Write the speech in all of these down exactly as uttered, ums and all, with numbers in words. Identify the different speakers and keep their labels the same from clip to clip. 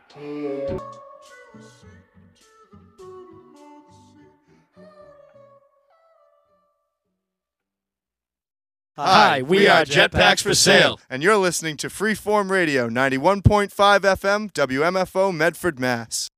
Speaker 1: Hi, we are Jetpacks for Sale.
Speaker 2: And you're listening to Freeform Radio, ninety-one point five F M, W M F O, Medford, Mass.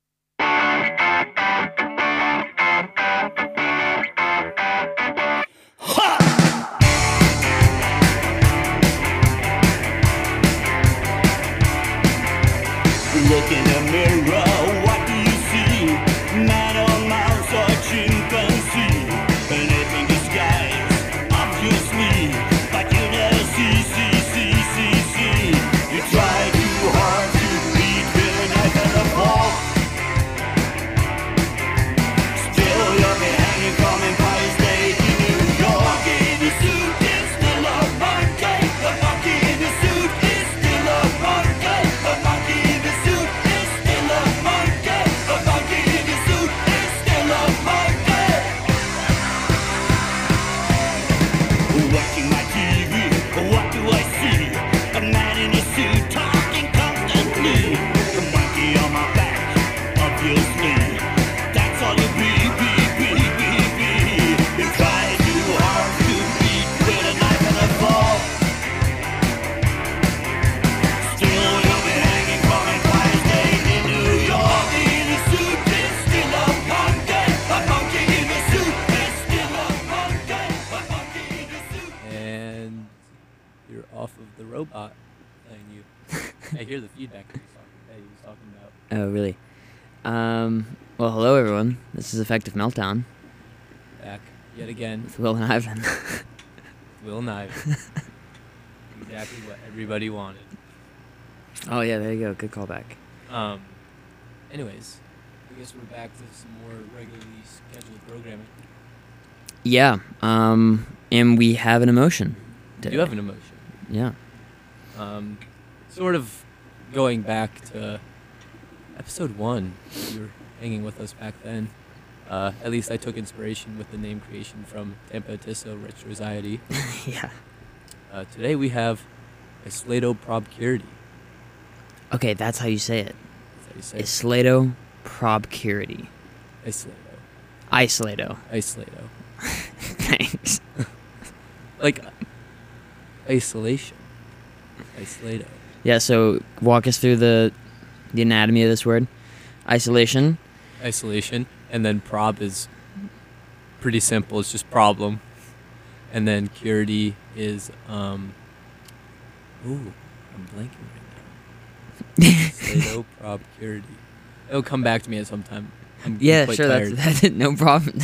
Speaker 3: Look in the mirror, what do you see? Man or mouse or chimpanzee? Anything disguised, obviously, but you never see, see, see, see, see. You try too hard to beat with a knife and a fork. Still you'll be hanging from Empire State in New York. In the suit is still a monkey. The monkey in the suit is still a monkey. The monkey in the suit is still a monkey. The monkey in the suit is still a monkey. Watching my T V, what do I see? A man in a suit talking constantly. The monkey on my back, obviously. That's all you be, be, be, be, be. You try too hard to beat with a knife and a fork. Still you'll be hanging from Empire State in New York. In a suit is still a monkey. A monkey in a suit is still a monkey. A monkey in a suit.
Speaker 4: And you're off of the robot playing you. I hear the feedback that he's talking, that he was talking about.
Speaker 5: Oh, really? Um, well, hello, everyone. This is Effective Meltdown
Speaker 4: Back yet again
Speaker 5: with Will and Ivan.
Speaker 4: with Will and Ivan. Exactly what everybody wanted.
Speaker 5: Oh, yeah, there you go. Good callback.
Speaker 4: Um, anyways, I guess we're back to some more regularly scheduled programming.
Speaker 5: Yeah, um, and we have an emotion.
Speaker 4: We
Speaker 5: today.
Speaker 4: do have an emotion.
Speaker 5: Yeah.
Speaker 4: Um, sort of going back to episode one. You were hanging with us back then. Uh, at least I took inspiration with the name creation from Tampa Tisso Retroxiety.
Speaker 5: Yeah.
Speaker 4: Uh, today we have Islato-Probcurity.
Speaker 5: Okay, that's how you say it.
Speaker 4: That's how you say it.
Speaker 5: Islato-Probcurity.
Speaker 4: Islato.
Speaker 5: Isolato.
Speaker 4: Islato.
Speaker 5: Thanks.
Speaker 4: Like, isolation. Islato.
Speaker 5: Yeah, so walk us through the the anatomy of this word. Isolation.
Speaker 4: Isolation. And then prob is pretty simple. It's just problem. And then curity is, um... Ooh, I'm blanking right now. Islato-Probcurity. It'll come back to me at some time. I'm
Speaker 5: Yeah,
Speaker 4: quite
Speaker 5: sure,
Speaker 4: tired.
Speaker 5: that's, that's no problem.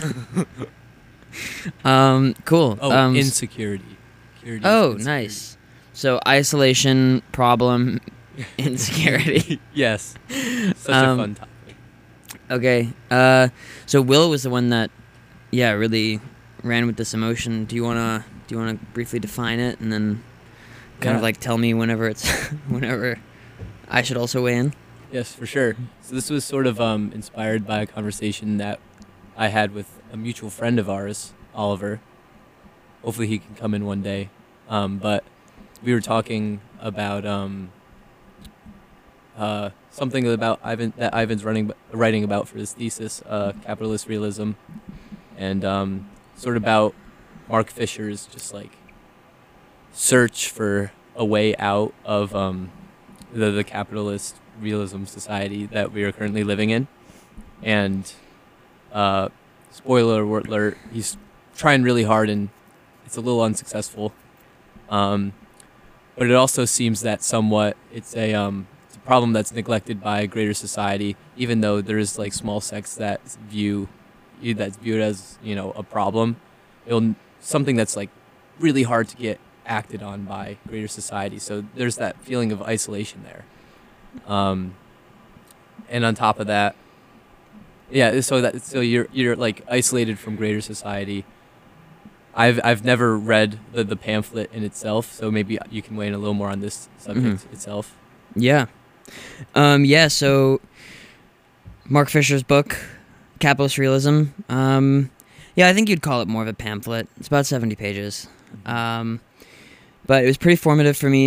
Speaker 5: um, cool.
Speaker 4: Oh,
Speaker 5: um,
Speaker 4: insecurity. Curity is
Speaker 5: Oh,
Speaker 4: insecurity.
Speaker 5: nice. So isolation, problem, insecurity.
Speaker 4: Yes. Such
Speaker 5: Um,
Speaker 4: a fun topic.
Speaker 5: Okay. Uh, so Will was the one that, yeah, really ran with this emotion. Do you wanna do you wanna briefly define it and then kind
Speaker 4: Yeah.
Speaker 5: of like tell me whenever it's whenever I should also weigh in?
Speaker 4: Yes, for sure. So this was sort of um, inspired by a conversation that I had with a mutual friend of ours, Oliver. Hopefully he can come in one day. Um, but we were talking about um, uh, something about Ivan that Ivan's running writing about for his thesis, uh, capitalist realism, and um, sort of about Mark Fisher's just like search for a way out of um, the the capitalist realism society that we are currently living in. And uh, spoiler alert, he's trying really hard and it's a little unsuccessful. Um, but it also seems that somewhat it's a um, it's a problem that's neglected by greater society, even though there's like small sects that view that's viewed as, you know, a problem. It'll something that's like really hard to get acted on by greater society. So there's that feeling of isolation there. Um, and on top of that, yeah, so that so you're you're like isolated from greater society. I've I've never read the, the pamphlet in itself, so maybe you can weigh in a little more on this subject
Speaker 5: Mhm.
Speaker 4: itself.
Speaker 5: Yeah. Um, yeah, so Mark Fisher's book, Capitalist Realism. Um, yeah, I think you'd call it more of a pamphlet. It's about seventy pages. Um, but it was pretty formative for me.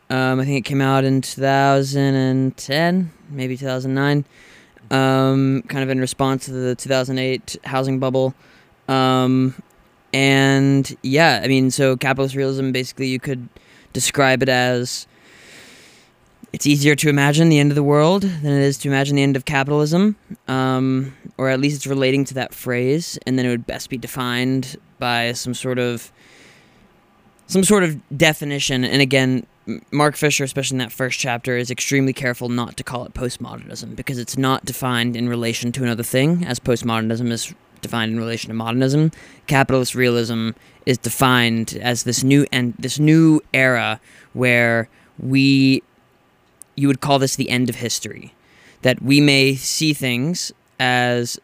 Speaker 5: Um, I think it came out in two thousand ten, maybe two thousand nine, um, kind of in response to the two thousand eight housing bubble. Um, and yeah, I mean, so capitalist realism, basically you could describe it as it's easier to imagine the end of the world than it is to imagine the end of capitalism, um, or at least it's relating to that phrase, and then it would best be defined by some sort of some sort of definition. And again, Mark Fisher, especially in that first chapter, is extremely careful not to call it postmodernism because it's not defined in relation to another thing, as postmodernism is defined in relation to modernism. Capitalist realism is defined as this new and this new era where we, you would call this the end of history, that we may see things as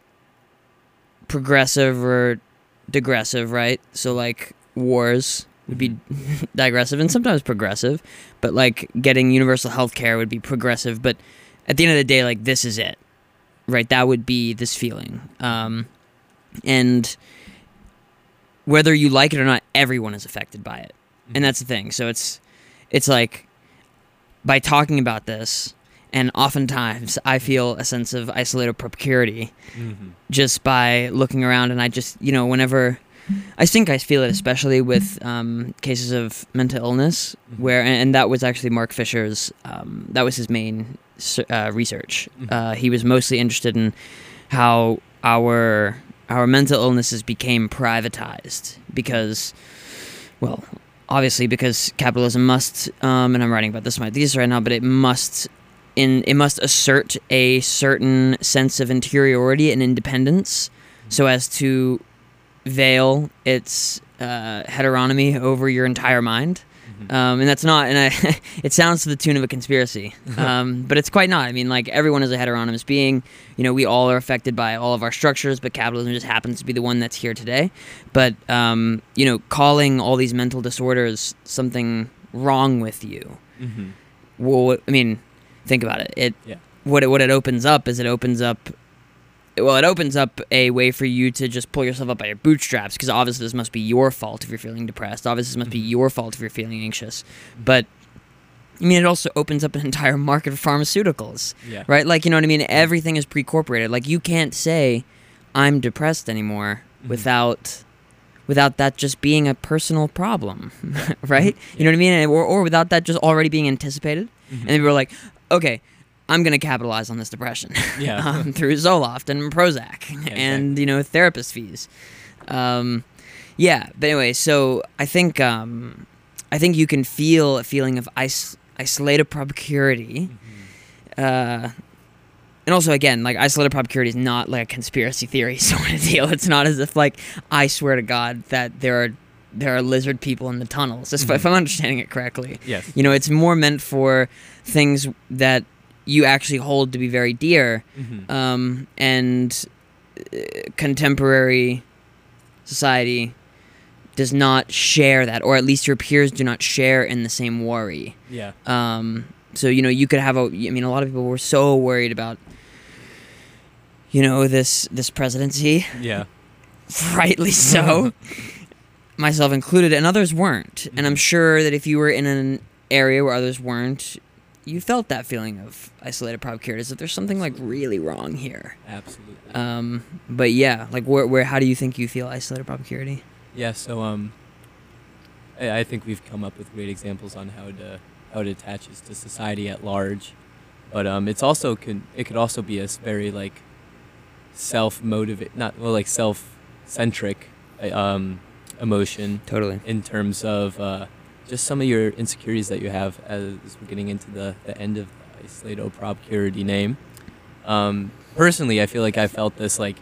Speaker 5: progressive or digressive, right? So like wars would be digressive and sometimes progressive, but like getting universal health care would be progressive. But at the end of the day, like this is it, right? That would be this feeling. Um, and whether you like it or not, everyone is affected by it. And that's the thing. So it's, it's like by talking about this, and oftentimes I feel a sense of isolated procurity mm-hmm. just by looking around. And I just, you know, whenever... I think I feel it especially with um, cases of mental illness, where and, and that was actually Mark Fisher's. Um, that was his main uh, research. Uh, he was mostly interested in how our our mental illnesses became privatized because, well, obviously because capitalism must. Um, and I'm writing about this in my thesis right now, but it must. In it must assert a certain sense of interiority and independence, so as to veil its uh, heteronomy over your entire mind, mm-hmm. um, and that's not. And I, it sounds to the tune of a conspiracy, um, but it's quite not. I mean, like everyone is a heteronomous being. You know, we all are affected by all of our structures, but capitalism just happens to be the one that's here today. But um, you know, calling all these mental disorders something wrong with you. Mm-hmm. Well, I mean, think about it. It yeah. what it what it opens up is it opens up. Well, it opens up a way for you to just pull yourself up by your bootstraps, because obviously this must be your fault if you're feeling depressed. Obviously this must be your fault if you're feeling anxious. But, I mean, it also opens up an entire market for pharmaceuticals, yeah. right? Like, you know what I mean? Everything is pre-corporated. Like, you can't say, I'm depressed anymore mm-hmm. without without that just being a personal problem, right? Yeah. You know what I mean? Or, or without that just already being anticipated. Mm-hmm. And then people are like, okay, I'm going to capitalize on this depression yeah. um, through Zoloft and Prozac yeah, and, exactly. you know, therapist fees. Um, yeah, but anyway, so I think um, I think you can feel a feeling of is- isolated procurity. Mm-hmm. Uh, and also, again, like, isolated procurity is not like a conspiracy theory sort of deal. It's not as if, like, I swear to God that there are there are lizard people in the tunnels, if, mm-hmm. if I'm understanding it correctly.
Speaker 4: Yes.
Speaker 5: You know, it's more meant for things that you actually hold to be very dear, mm-hmm. um, and uh, contemporary society does not share that, or at least your peers do not share in the same worry.
Speaker 4: Yeah.
Speaker 5: Um, so, you know, you could have a, I mean, a lot of people were so worried about, you know, this, this presidency.
Speaker 4: Yeah.
Speaker 5: Rightly so. Myself included, and others weren't. Mm-hmm. And I'm sure that if you were in an area where others weren't, you felt that feeling of isolated procurity, as if there's something like really wrong here.
Speaker 4: Absolutely.
Speaker 5: Um, but yeah, like where, where, how do you think you feel isolated procurity?
Speaker 4: Yeah, so um, I, I think we've come up with great examples on how to how it attaches to society at large, but um, it's also can it could also be a very like self-motivate, not well like self-centric um emotion.
Speaker 5: Totally.
Speaker 4: In terms of uh. just some of your insecurities that you have as we're getting into the, the end of the isolated procurity name. Um, personally, I feel like I felt this, like,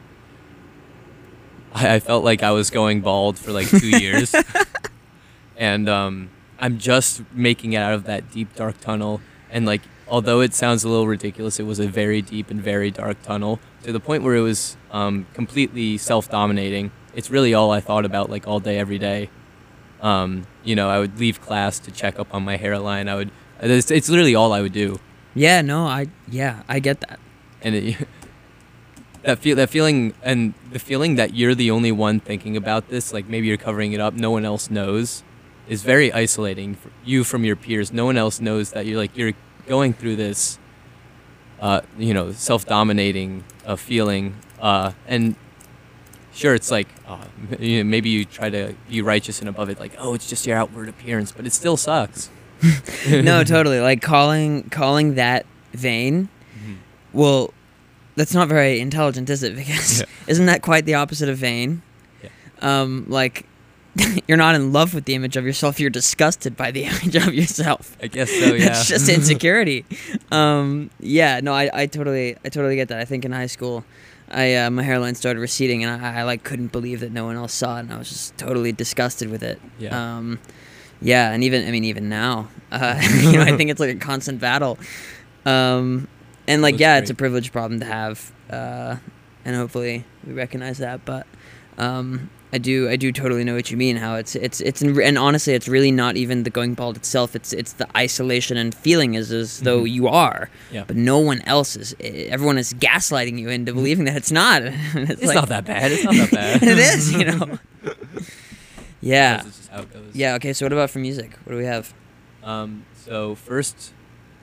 Speaker 4: I, I felt like I was going bald for like two years. And um, I'm just making it out of that deep, dark tunnel. And like, although it sounds a little ridiculous, it was a very deep and very dark tunnel to the point where it was um, completely self-dominating. It's really all I thought about, like, all day, every day. Um, you know, I would leave class to check up on my hairline. I would, it's, it's literally all I would do.
Speaker 5: Yeah, no, I, yeah, I get that.
Speaker 4: And it, that feel, that feeling, and the feeling that you're the only one thinking about this, like maybe you're covering it up, no one else knows, is very isolating for you from your peers. No one else knows that you're like you're going through this, uh, you know, self-dominating uh, feeling, uh, and sure, it's like uh, m- you know, maybe you try to be righteous and above it, like, oh, it's just your outward appearance, but it still sucks.
Speaker 5: No, totally. Like calling calling that vain.
Speaker 4: Mhm.
Speaker 5: Well, that's not very intelligent, is it? Because
Speaker 4: Yeah.
Speaker 5: isn't that quite the opposite of vain?
Speaker 4: Yeah.
Speaker 5: Um, like you're not in love with the image of yourself. You're disgusted by the image of yourself.
Speaker 4: I guess so. Yeah.
Speaker 5: That's just insecurity. um, yeah. No, I, I totally I totally get that. I think in high school, I uh, my hairline started receding, and I, I like couldn't believe that no one else saw it, and I was just totally disgusted with it.
Speaker 4: Yeah.
Speaker 5: Um, yeah, and even I mean even now, uh, you know, I think it's like a constant battle. Um, and like
Speaker 4: That's
Speaker 5: yeah, it's a
Speaker 4: great.
Speaker 5: privileged problem to have, uh, and hopefully we recognize that. But um, I do I do totally know what you mean. How it's it's it's and honestly, it's really not even the going bald itself. It's it's the isolation and feeling as as though
Speaker 4: Mhm.
Speaker 5: you are,
Speaker 4: Yeah.
Speaker 5: but no one else is. Everyone is gaslighting you into believing that it's not. it's
Speaker 4: It's
Speaker 5: like-
Speaker 4: not that bad. It's not that bad.
Speaker 5: it is, you know. Yeah.
Speaker 4: This is just how it goes.
Speaker 5: Yeah. Okay. So what about for music? What do we have?
Speaker 4: Um, so first,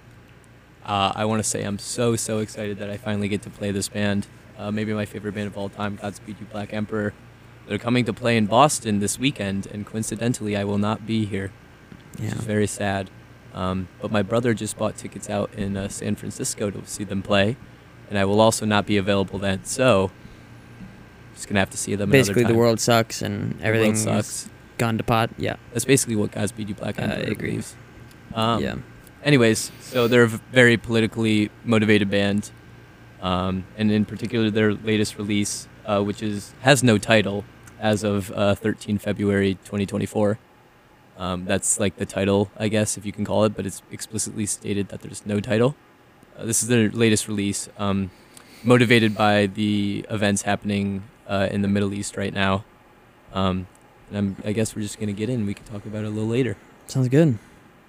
Speaker 4: uh, I want to say I'm so so excited that I finally get to play this band. Uh, maybe my favorite band of all time, Godspeed You Black Emperor. They're coming to play in Boston this weekend, and coincidentally, I will not be here, which
Speaker 5: Yeah.
Speaker 4: is very sad. Um, but my brother just bought tickets out in uh, San Francisco to see them play, and I will also not be available then. So, just gonna have to see them.
Speaker 5: Basically,
Speaker 4: another
Speaker 5: the
Speaker 4: time.
Speaker 5: world sucks and
Speaker 4: The world
Speaker 5: everything
Speaker 4: sucks.
Speaker 5: has gone to pot. Yeah.
Speaker 4: That's basically what Godspeed You Black
Speaker 5: Uh, I
Speaker 4: Emperor
Speaker 5: agree.
Speaker 4: believes. Um,
Speaker 5: yeah.
Speaker 4: Anyways, so they're a v- very politically motivated band, um, and in particular their latest release, uh, which is has no title as of uh, thirteenth February twenty twenty-four. Um, that's like the title, I guess, if you can call it, but it's explicitly stated that there's no title. Uh, this is their latest release, um, motivated by the events happening uh, in the Middle East right now. Um, and I'm, I guess we're just gonna get in. We can talk about it a little later.
Speaker 5: Sounds good.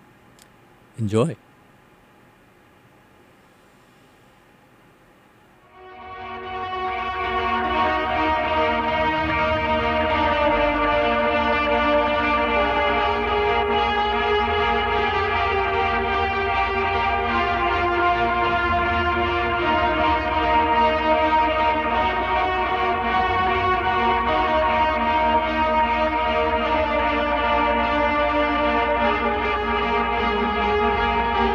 Speaker 4: Enjoy.
Speaker 3: Thank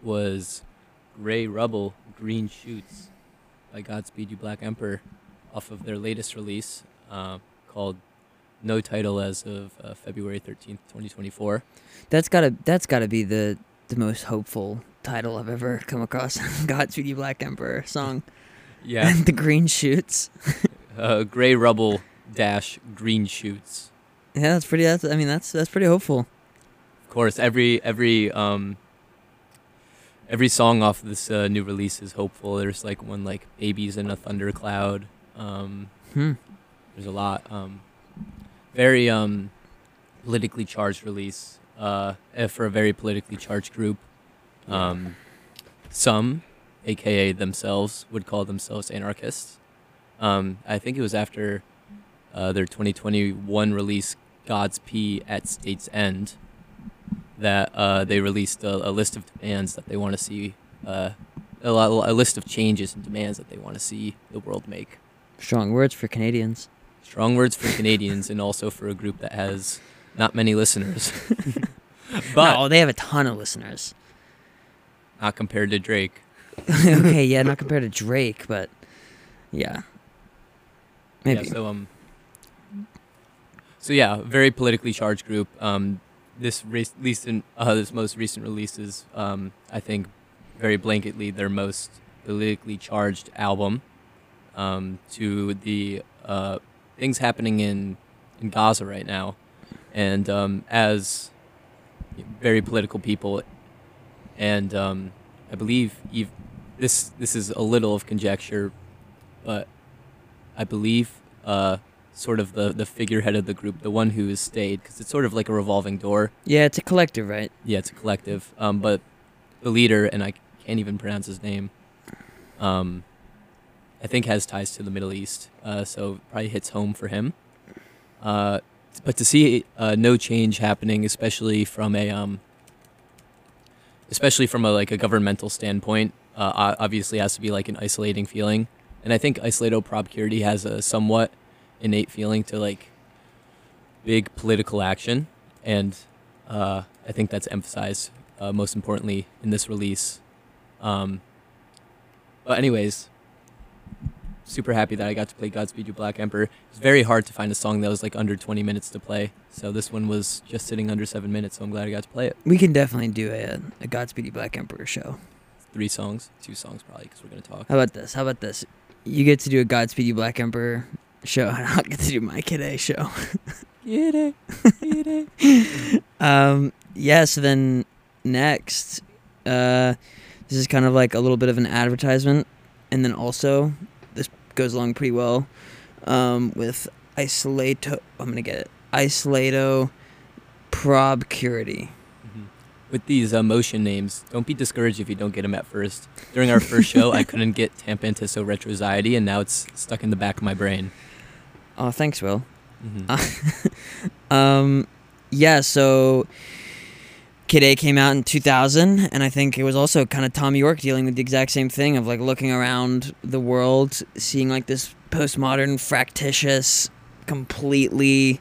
Speaker 4: was Gray Rubble, Green Shoots by Godspeed You Black Emperor off of their latest release uh, called No Title as of uh, February thirteenth, twenty twenty-four.
Speaker 5: That's gotta that's gotta be the the most hopeful title I've ever come across. Godspeed You Black Emperor song.
Speaker 4: Yeah.
Speaker 5: And the Green Shoots.
Speaker 4: uh, Gray Rubble dash Green Shoots.
Speaker 5: Yeah, that's pretty. That's I mean that's that's pretty hopeful.
Speaker 4: Of course, every every um every song off this uh, new release is hopeful. There's like one like Babies in a Thundercloud. Um,
Speaker 5: Hmm.
Speaker 4: there's a lot. Um, very um politically charged release. Uh, eh, for a very politically charged group. Um, some, aka themselves, would call themselves anarchists. Um, I think it was after uh, their twenty twenty-one release, God's P at State's End, that uh, they released a, a list of demands that they want to see, uh, a, lot, a list of changes and demands that they want to see the world make.
Speaker 5: Strong words for Canadians.
Speaker 4: Strong words for Canadians and also for a group that has not many listeners. But
Speaker 5: No, they have a ton of listeners.
Speaker 4: not compared to Drake.
Speaker 5: Okay, yeah, not compared to Drake, but yeah. Maybe.
Speaker 4: Yeah, so um. So yeah, very politically charged group. Um, this re- recent, uh, this most recent release is, um, I think, very blanketly their most politically charged album. Um, to the uh things happening in in Gaza right now, and um, as very political people, and um, I believe ev- this this is a little of conjecture, but I believe uh, sort of the, the figurehead of the group, the one who has stayed, because it's sort of like a revolving door.
Speaker 5: Yeah, it's a collective, right?
Speaker 4: Yeah, it's a collective. Um, but the leader, and I can't even pronounce his name, um, I think has ties to the Middle East, uh, so probably hits home for him. Uh, but to see uh, no change happening, especially from a um, especially from a like a governmental standpoint, uh, obviously has to be like an isolating feeling. And I think Isolato Probcurity has a somewhat innate feeling to like big political action, and uh, I think that's emphasized uh, most importantly in this release. Um, but anyways, super happy that I got to play Godspeed You Black Emperor. It's very hard to find a song that was like under twenty minutes to play, so this one was just sitting under seven minutes, so I'm glad I got to play it.
Speaker 5: We can definitely do a, a Godspeed You Black Emperor show.
Speaker 4: Three songs, two songs probably, because we're going to talk.
Speaker 5: How about this? How about this? You get to do a Godspeed You Black Emperor show, and I'll get to do my Kid A show.
Speaker 4: Kid A, Kid A.
Speaker 5: um, yeah, so then next, uh, this is kind of like a little bit of an advertisement, and then also, this goes along pretty well um, with Isolato, I'm going to get it, Isolato Probcurity.
Speaker 4: With these uh, motion names, don't be discouraged if you don't get them at first. During our first show, I couldn't get Tampa Antiso Retroxiety, and now it's stuck in the back of my brain.
Speaker 5: Oh, thanks, Will.
Speaker 4: Mm-hmm.
Speaker 5: um, yeah, so Kid A came out in two thousand, and I think it was also kind of Tom York dealing with the exact same thing of like looking around the world, seeing like this postmodern, fractious, completely,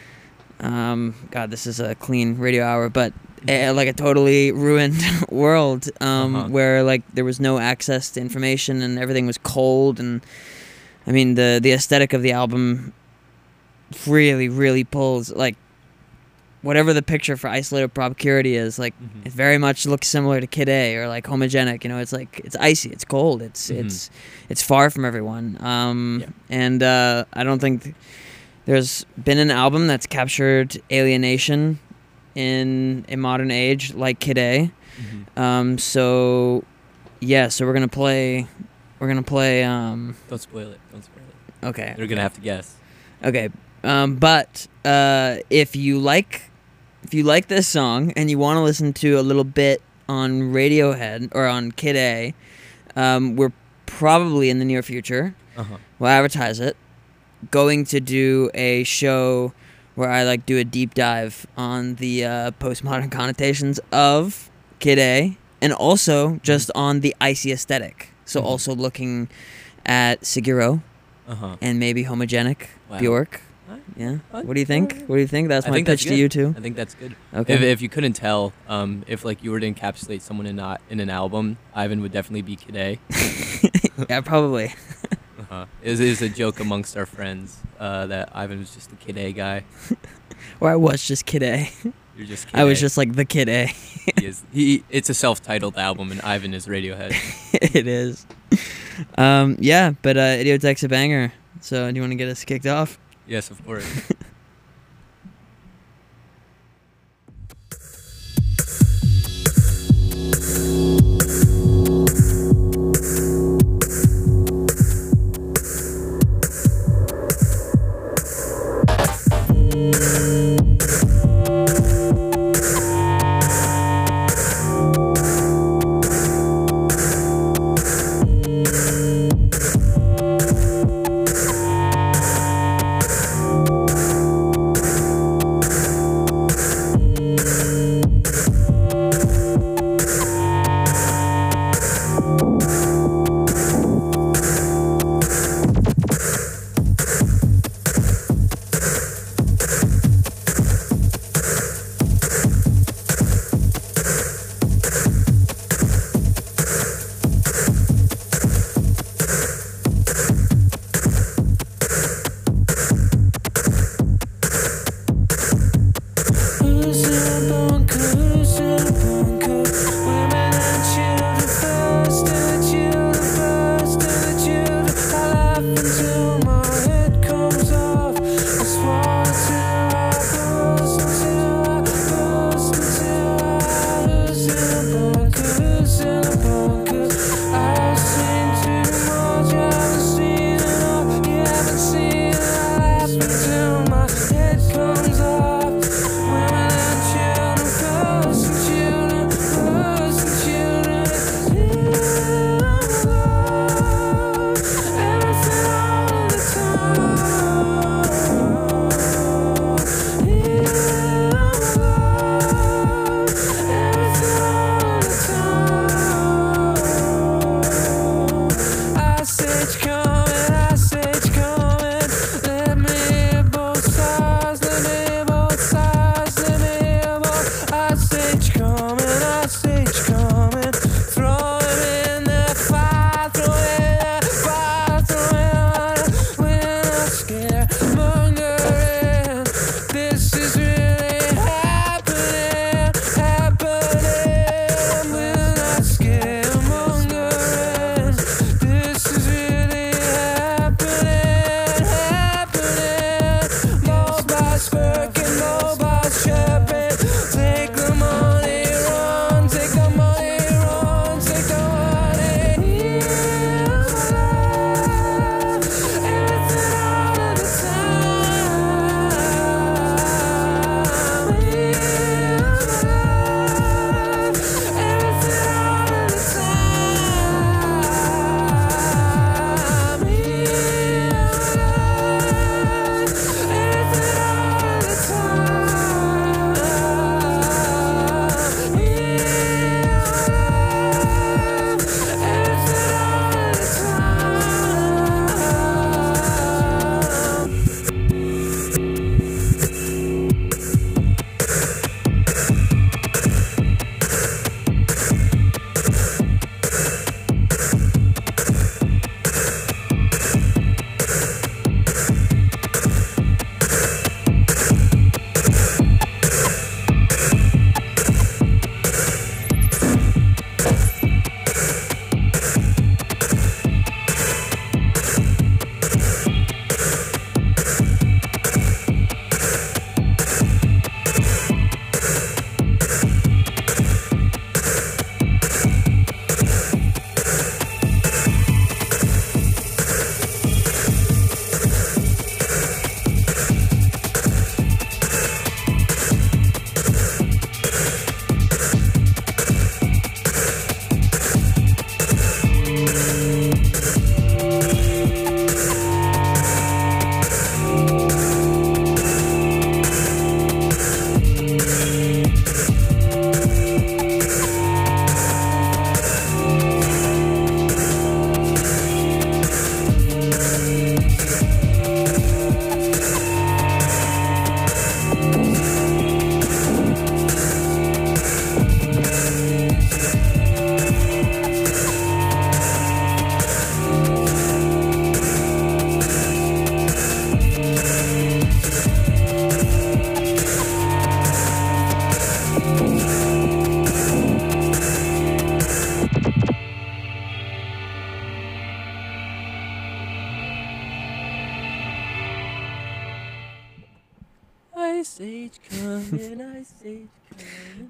Speaker 5: um, God, this is a clean radio hour, but a, like a totally ruined world um,
Speaker 4: Uh-huh.
Speaker 5: where like there was no access to information and everything was cold. And I mean, the, the aesthetic of the album really, really pulls like whatever the picture for Isolato Probcurity is, like
Speaker 4: Mhm.
Speaker 5: it very much looks similar to Kid A or like Homogenic. You know, it's like it's icy, it's cold, it's
Speaker 4: Mhm.
Speaker 5: it's it's far from everyone. Um,
Speaker 4: Yeah.
Speaker 5: And uh, I don't think th- there's been an album that's captured alienation in a modern age like Kid A.
Speaker 4: Mm-hmm.
Speaker 5: Um, so yeah, so we're gonna play. We're gonna play. Um,
Speaker 4: Don't spoil it. Don't spoil it.
Speaker 5: okay.
Speaker 4: They're gonna have to guess.
Speaker 5: Okay. Um, but uh, if you like, if you like this song and you want to listen to a little bit on Radiohead or on Kid A, um, we're probably in the near future.
Speaker 4: Uh-huh.
Speaker 5: We'll advertise it. Going to do a show where I like do a deep dive on the uh, postmodern connotations of Kid A, and also just on the icy aesthetic. So
Speaker 4: Mhm.
Speaker 5: also looking at Siguro
Speaker 4: Uh-huh.
Speaker 5: and maybe Homogenic,
Speaker 4: Wow.
Speaker 5: Bjork. Yeah.
Speaker 4: Fine.
Speaker 5: What do you think? What do you think? That's
Speaker 4: I
Speaker 5: my
Speaker 4: think that's
Speaker 5: pitch to
Speaker 4: good.
Speaker 5: you too.
Speaker 4: I think that's good.
Speaker 5: Okay.
Speaker 4: If, if you couldn't tell, um, if like you were to encapsulate someone in not in an album, Ivan would definitely be Kid A.
Speaker 5: Yeah, probably.
Speaker 4: Uh-huh. It was, it was a joke amongst our friends uh, that Ivan was just the Kid A guy.
Speaker 5: Or I was just Kid A.
Speaker 4: You're just Kid
Speaker 5: I was
Speaker 4: A.
Speaker 5: just like the Kid A.
Speaker 4: he is, he, it's a self-titled album, and Ivan is Radiohead.
Speaker 5: It is. Um, yeah, but uh, Idiotech's a banger. So do you want to get us kicked off?
Speaker 4: Yes, of course.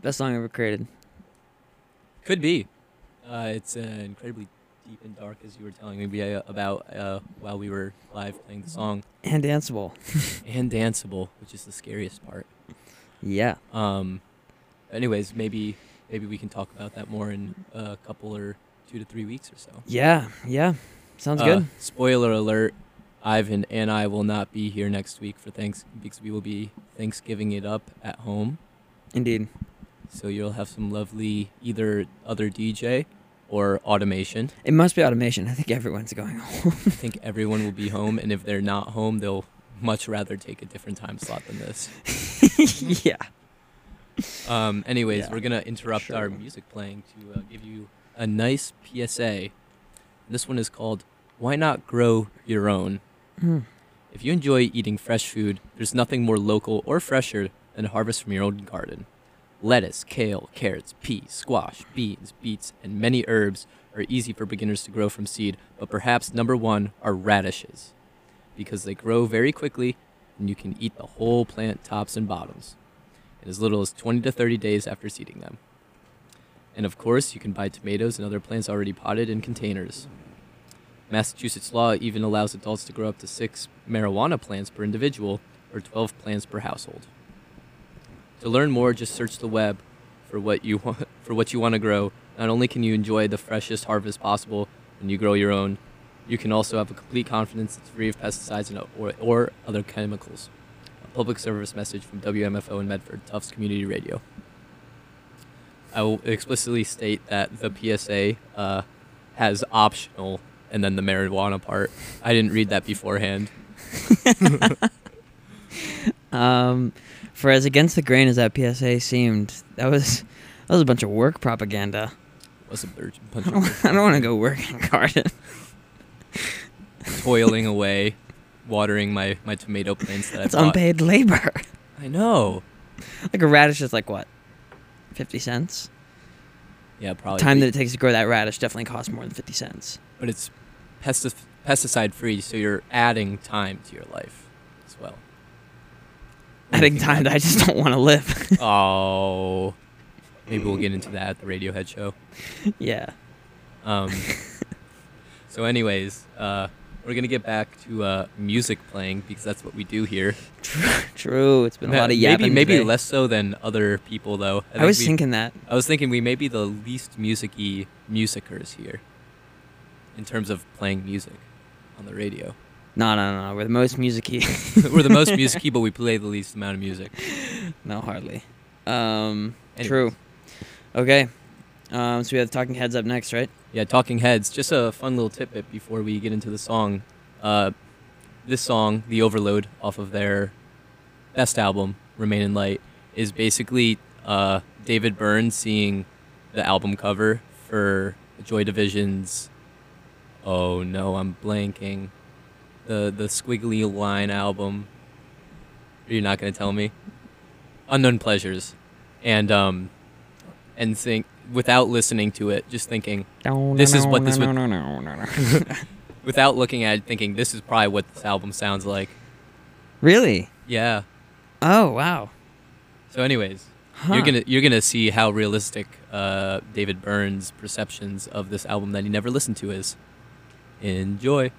Speaker 5: Best song ever created.
Speaker 4: Could be. Uh, it's uh, incredibly deep and dark, as you were telling me uh, about uh, while we were live playing the song.
Speaker 5: And danceable.
Speaker 4: And danceable, which is the scariest part.
Speaker 5: Yeah.
Speaker 4: Um. Anyways, maybe maybe we can talk about that more in a couple or two to three weeks or so.
Speaker 5: Yeah. Yeah. Sounds
Speaker 4: Uh,
Speaker 5: good.
Speaker 4: Spoiler alert: Ivan and I will not be here next week for thanks because we will be Thanksgiving it up at home.
Speaker 5: Indeed.
Speaker 4: So you'll have some lovely either other D J or automation.
Speaker 5: It must be automation. I think everyone's going home.
Speaker 4: I think everyone will be home, and if they're not home, they'll much rather take a different time slot than this.
Speaker 5: Yeah.
Speaker 4: Um, anyways,
Speaker 5: Yeah,
Speaker 4: we're gonna interrupt
Speaker 5: sure.
Speaker 4: our music playing to uh, give you a nice P S A. This one is called "Why Not Grow Your Own."
Speaker 5: Mm.
Speaker 4: If you enjoy eating fresh food, there's nothing more local or fresher than harvest from your own garden. Lettuce, kale, carrots, peas, squash, beans, beets, and many herbs are easy for beginners to grow from seed, but perhaps number one are radishes, because they grow very quickly and you can eat the whole plant tops and bottoms in as little as twenty to thirty days after seeding them. And of course, you can buy tomatoes and other plants already potted in containers. Massachusetts law even allows adults to grow up to six marijuana plants per individual or twelve plants per household. To learn more, just search the web for what you want, for what you want to grow. Not only can you enjoy the freshest harvest possible when you grow your own, you can also have a complete confidence it's free of pesticides and or, or other chemicals. A public service message from W M F O in Medford, Tufts Community Radio. I will explicitly state that the P S A uh, has optional and then the marijuana part. I didn't read that beforehand.
Speaker 5: Um, for as against the grain as that P S A seemed, that was that was a bunch of work propaganda.
Speaker 4: It was a bunch
Speaker 5: I
Speaker 4: of
Speaker 5: don't, I don't want to go work in a garden.
Speaker 4: toiling away, watering my, my tomato plants that
Speaker 5: It's
Speaker 4: I bought.
Speaker 5: unpaid labor.
Speaker 4: I know.
Speaker 5: Like a radish is like what, fifty cents?
Speaker 4: Yeah, probably.
Speaker 5: Time that it takes to grow that radish definitely costs more than fifty cents.
Speaker 4: But it's pestic- pesticide free, so you're adding time to your life as well.
Speaker 5: Adding time that I just don't want to live.
Speaker 4: Oh, maybe we'll get into that at the Radiohead show.
Speaker 5: Yeah.
Speaker 4: Um. So, anyways, uh, we're gonna get back to uh, music playing because that's what we do here.
Speaker 5: True. It's been a
Speaker 4: Ma-
Speaker 5: lot of
Speaker 4: maybe
Speaker 5: yapping
Speaker 4: maybe
Speaker 5: today.
Speaker 4: less so than other people though.
Speaker 5: I,
Speaker 4: think
Speaker 5: was
Speaker 4: we-
Speaker 5: thinking that.
Speaker 4: I was thinking we may be the least music-y musicers here in terms of playing music on the radio.
Speaker 5: No, no, no. We're the most music-y.
Speaker 4: We're the most music-y, but we play the least amount of music.
Speaker 5: No, hardly. Um,
Speaker 4: Anyways.
Speaker 5: true. Okay. Um, so we have Talking Heads up next, right?
Speaker 4: Yeah, Talking Heads. Just a fun little tidbit before we get into the song. Uh, this song, The Overload, off of their best album, Remain in Light, is basically uh, David Byrne seeing the album cover for Joy Division's. Oh no, I'm blanking. The the Squiggly Line album. You're not gonna tell me. Unknown Pleasures, and um, and think without listening to it, just thinking this is what this would. Without looking at it, thinking this is probably what this album sounds like.
Speaker 5: Really?
Speaker 4: Yeah.
Speaker 5: Oh, wow.
Speaker 4: So, anyways,
Speaker 5: Huh.
Speaker 4: you're gonna you're gonna see how realistic uh, David Byrne's perceptions of this album that he never listened to is. Enjoy.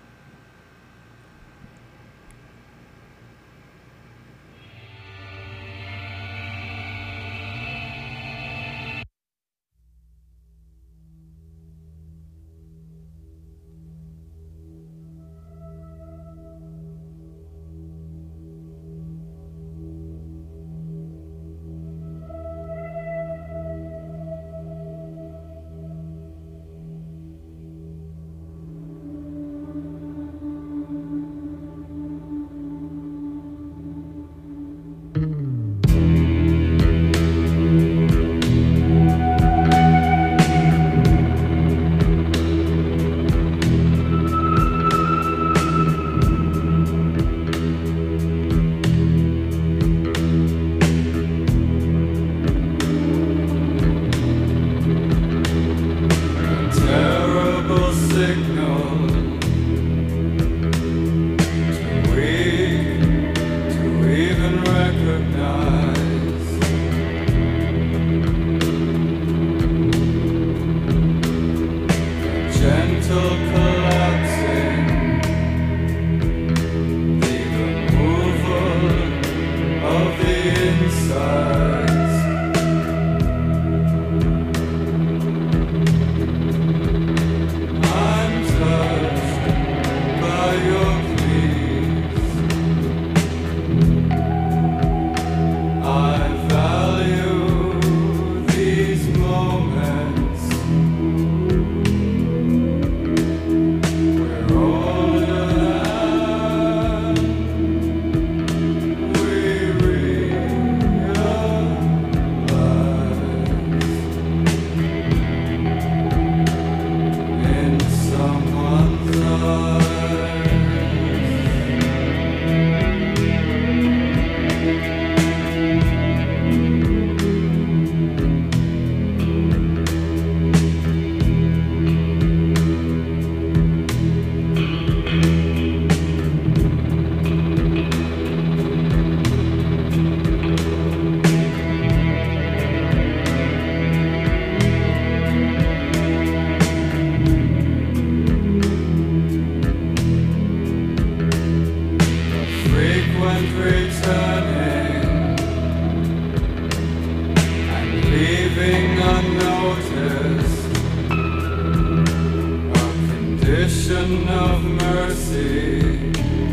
Speaker 6: question of mercy,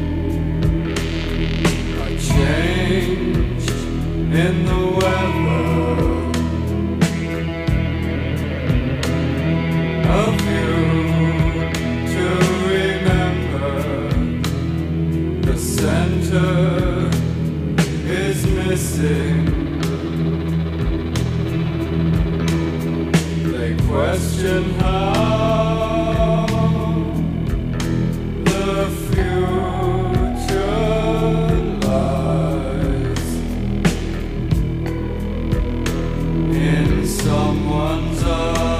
Speaker 6: a change in the weather, a view to remember. The center is missing. They question how the future lies in someone's eyes.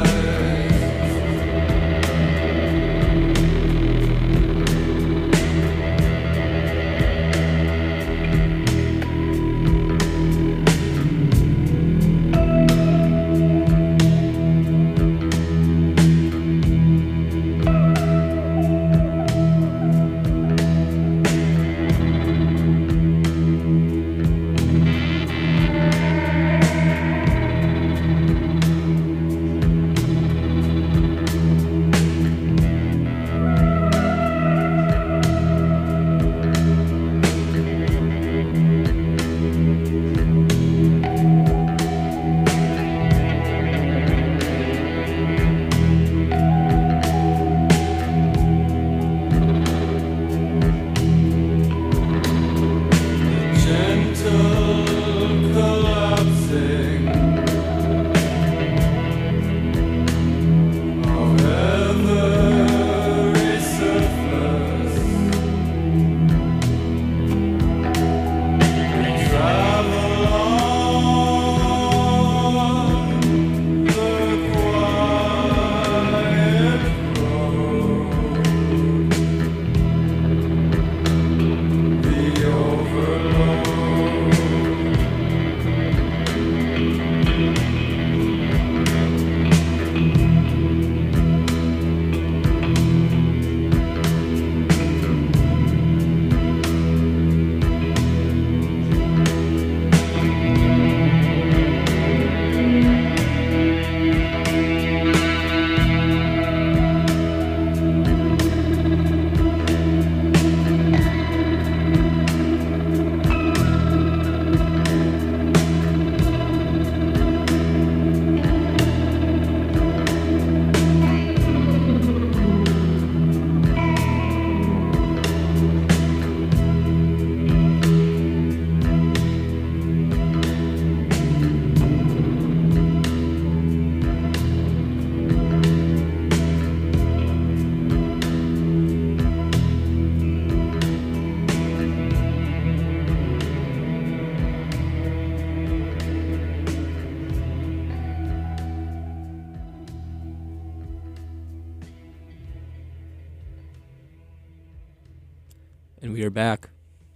Speaker 4: And we are back.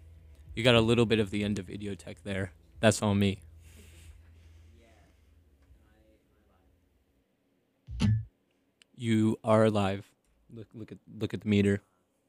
Speaker 4: You got a little bit of the end of Idiotech there. That's on me. You are live. Look, look at, look at the meter.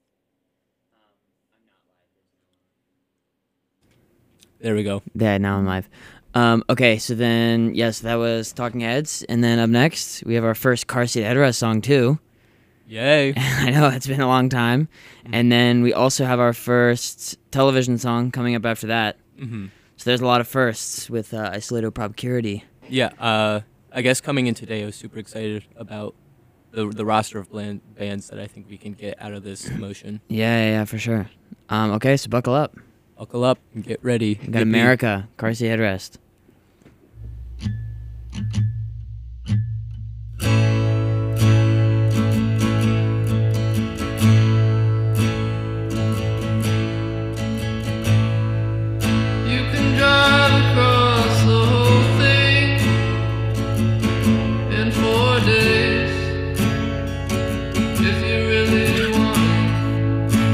Speaker 4: There we go.
Speaker 5: Yeah, now I'm live. Um, okay, so then, yes, that was Talking Heads. And then up next, we have our first Car Seat Headrest song, too.
Speaker 4: Yay.
Speaker 5: I know, it's been a long time. Mm-hmm. And then we also have our first television song coming up after that.
Speaker 4: Mm-hmm.
Speaker 5: So there's a lot of firsts with uh, Isolato Probcurity.
Speaker 4: Yeah, uh, I guess coming in today, I was super excited about the the roster of bland bands that I think we can get out of this motion.
Speaker 5: Yeah, yeah, yeah, for sure. Um, okay, so buckle up.
Speaker 4: Buckle up and get ready.
Speaker 5: We got America, Car Seat Headrest.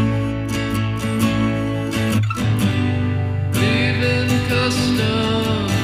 Speaker 6: Custom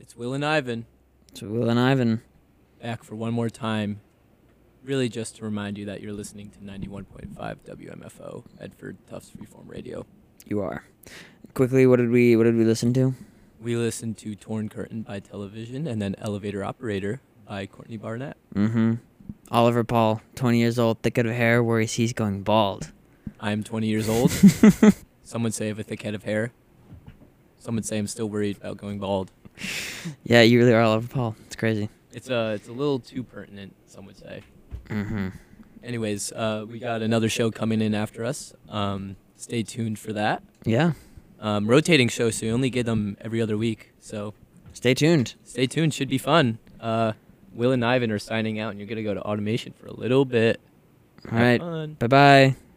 Speaker 4: It's Will and Ivan
Speaker 5: It's Will and Ivan.
Speaker 4: back for one more time. Really just to remind you that you're listening to ninety-one point five W M F O, Medford Tufts Freeform Radio.
Speaker 5: You are. Quickly, what did we what did we listen to?
Speaker 4: We listened to Torn Curtain by Television and then Elevator Operator by Courtney Barnett.
Speaker 5: Mm-hmm. Oliver Paul, twenty years old, thick head of hair, worries he's going bald.
Speaker 4: I'm twenty years old. Some would say I have a thick head of hair. Some would say I'm still worried about going bald.
Speaker 5: Yeah, you really are Oliver Paul. It's crazy.
Speaker 4: It's uh, it's a little too pertinent, some would say.
Speaker 5: Mm-hmm.
Speaker 4: Anyways, uh, we got another show coming in after us. Um, stay tuned for that.
Speaker 5: Yeah.
Speaker 4: Um, rotating show, so you only get them every other week. So
Speaker 5: Stay tuned.
Speaker 4: stay tuned. Should be fun. Uh, Will and Ivan are signing out, and you're gonna go to automation for a little bit.
Speaker 5: All right.
Speaker 4: Have fun.
Speaker 5: Bye-bye.